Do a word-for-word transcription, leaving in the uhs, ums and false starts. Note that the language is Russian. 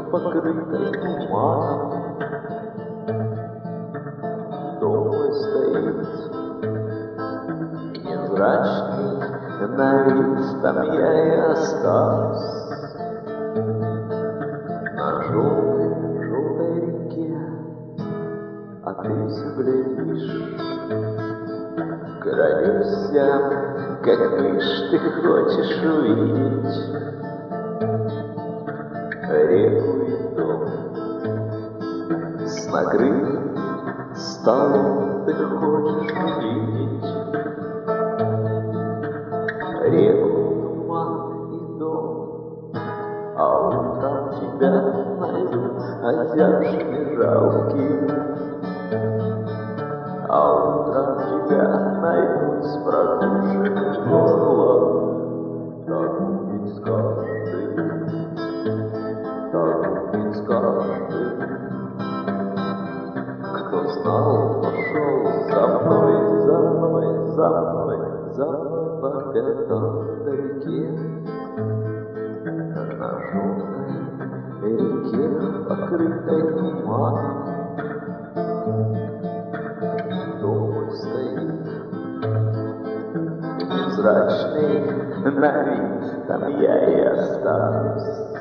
покрытой туманом. Дом мой стоит невзрачный на вид, там я и останусь. На желтой, желтой реке, а ты все глядишь, крадешься, как мышь, ты хочешь увидеть реку и дом. С накрытым столом ты хочешь увидеть реку, туман и дом. А утром тебя найдут озябшими жалкими, а утром тебя найдут с прокушенным горлом. Так будет с каждым, так будет с каждым, кто знал, пошел за мной, за мной, за мной, за мной по пятам до реке. На желтой реке, покрытой туманом, дом мой стоит невзрачный на вид, там я и останусь.